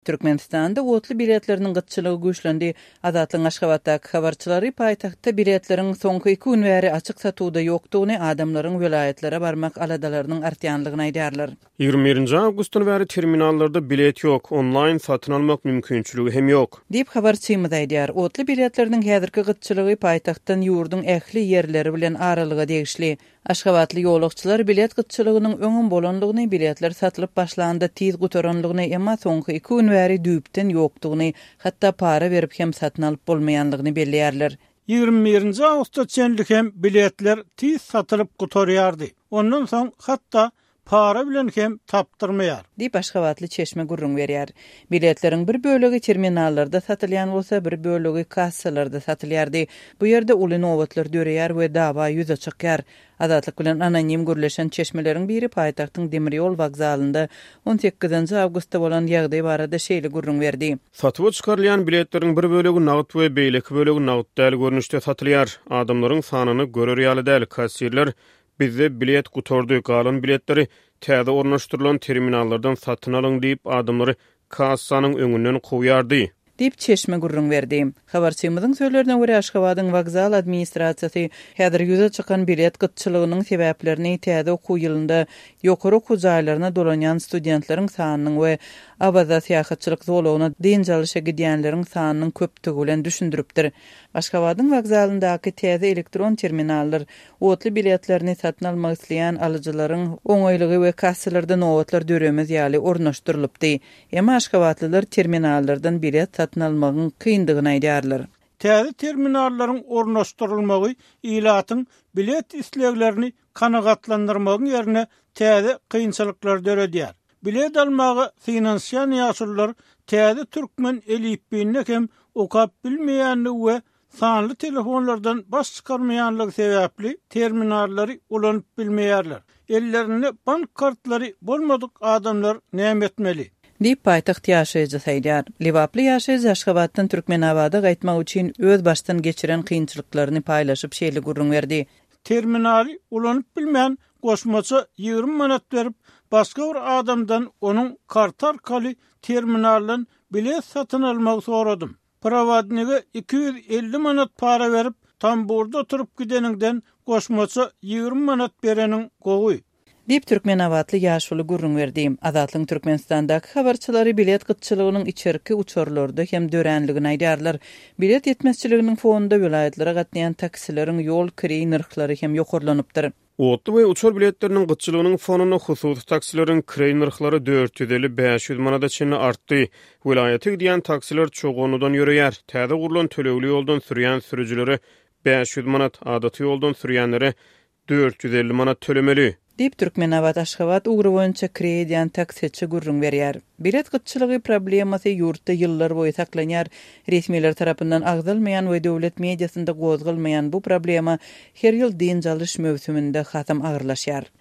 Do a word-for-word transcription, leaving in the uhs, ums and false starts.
Türkmenistanda otlu biletlerinin gıtçılığı güçlendi. Azatlyň Aşgabatdaky habarçylary paýtagtda biletleriň soňky iki gün bäri açyk satuwda ýokdugyny, adamlaryň welaýatlere barmak aladalarynyň artýanlygyny aýdýarlar. ýygrimi birinji awgustdan bäri terminallarda bilet ýok, onlaýn satyn almak mümkinçiligi hem ýok. Diýip habarçymyz aýdýar. Otlu biletleriniň häzirki gıtçylygy paýtagtdan ýurdun ähli ýerleri bilen aralyga degişli. Aşgabatly ýolagçylar bilet gıtçylygynyň öňün bolanlygyny, biletler satylyp başlanda tiz gutoranlygyny, emma soňky iki gün bäri düýpden ýokdugyny, hatda para berip hem satyn alyp bolmaýanlygyny belleýärler. ýygrimi birinji awgustda çenlik hem biletler tiz satylyp gutorýardy. Ondan soň hatda para bilen hem tapdyrmaýar. Diýip Aşgabatly Çeşme gurrun berýär. Biletleriň bir bölegi terminallarda satylýan bolsa, bir bölegi kassalarda satylýardy. Bu ýerde uly nowatlar döreýär we dawa ýüze çykýar. Azatlyk bilen anonim gürleşen çeşmeleriň biri paýtagtyň demir ýol wagzalynda on sekizinji awgustda bolan ýagdaý barada şeýle gurrun berdi. Satyba çykarylýan biletleriň bir bölegi nagd we beýleki bölegi nagd däl görnüşde satylýar. Adamlaryň sanyny görür ýaly däl, kassirler bizde bilet gutordy, galan biletleri täze ornaşdyrylan terminallardan satyn alyň diýip adamlary kassanyň öňünden goýardy. Diýip Çeşme gurrun berdi. Habarçymyzyň söýlerine görä Aşgabatyň wagzal administrasiýasy häzir ýüze çykan bilet gıtçylygynyň sebäplerini täze okuw ýylynda ýokary okuw jaýlaryna dolanýan studentleriň sanynyň we abada syýahatçylyk zolugyna dynjalysha gidýänleriň sanynyň köpdigi bilen düşündiripdir. Aşgabatyň wagzalyndaky täze elektron terminallar otly biletlerini satyn almak isleýän alyjylaryň oňaýlygy we kassalarda nowatlar döremez ýaly ornaşdyrylypdy. Emma Aşgabatlylar terminallardan bilet satyn almagyň kyndygyny aýdýarlar. Täze terminallaryň ornaşdyrylmagy ilatyň bilet isleglerini kanagatlandyrmagyň ýerine täze kynçylyklar döredýär. Bilet almagy finansiýan ýaşullar täze türkmen elipbine hem okap bilmeýänligi we sanly telefonlardan baş çykarmaýanlygy sebäpli terminallary ulanyp bilmeýärler. Ellerinde bank kartlary bolmadyk adamlar näme etmeli? Diýip paýtaxt ýaşaýjy saýdýar. Liwaply ýaşaýjy Aşgabatdan Türkmenabada gaýtmak üçin öz başdan geçiren kynçylyklaryny paýlaşyp şeýle gurrun berdi. Terminali ulanyp bilmeýän goşmaça ýygrimi manat berip başga bir adamdan onun kart arkaly terminaldan bilet satyn almagy soradym. Prowadnige iki yüz elli manat para berip tam burada oturup gideninden goşmaça ýygrimi manat bereniň gowy. Diýip Türkmenawatly ýaşuly gurrun berdi. Azatlyň Türkmenistandaky habarçylary bilet gıtçylygynyň içerki uçurlarda hem dörenligini aýdýarlar. Bilet yetmezçiliginiň fonunda welaýatlere gatnaýan taksileriň ýol kiri nyrhlary hem ýokurlanypdyr. Otlu we uçur biletleriniň gıtçylygynyň fonuny hususy taksileriň kiri nyrhlary dört yüz elli beş yüz manada çenli artdy. Welaýaty gidýän taksiler çoğunudan ýöreýär. Täze gurulan tölewli ýoldan sürýän sürüjilere beş yüz manat, adaty ýoldan sürýänlere dört yüz elli manat tölemeli. Diýip Türkmenawat Aşgabat ugry boýunça kirediýän taksiçi gurrun berýär. Bilet gıtçylygy problemasy ýurtda ýyllar boýy saklanýar. Resmiler tarapyndan agdalmaýan we döwlet mediasynda gozgalmaýan bu problema her ýyl dynjalyş mövsüminde hasam agyrlaşýar.